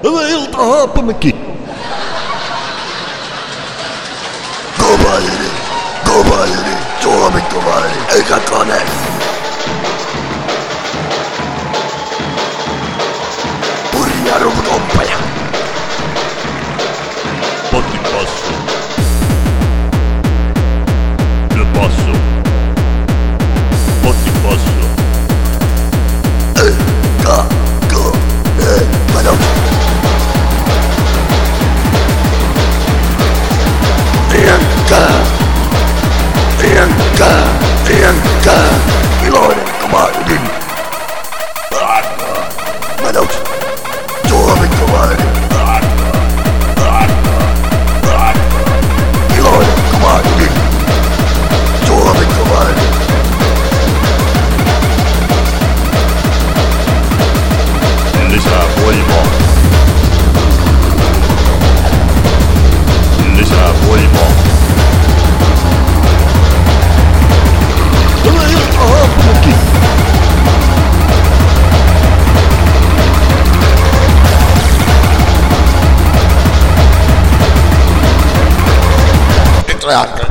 Hyvää iltaa Haapamäki. Kovairi, Suomi kovairi, eikä kone. Purja ruvutoppaja. Potti passo. Le passo. Potti passo. Mano. Rienkä, iloinen kova ydin. Manoks, Suomi kova ydin. Iloinen kova ydin. Suomi kova ydin. Lisää voimaa. Lisää voimaa. Hyvää iltaa Haapamäki. Itreakka.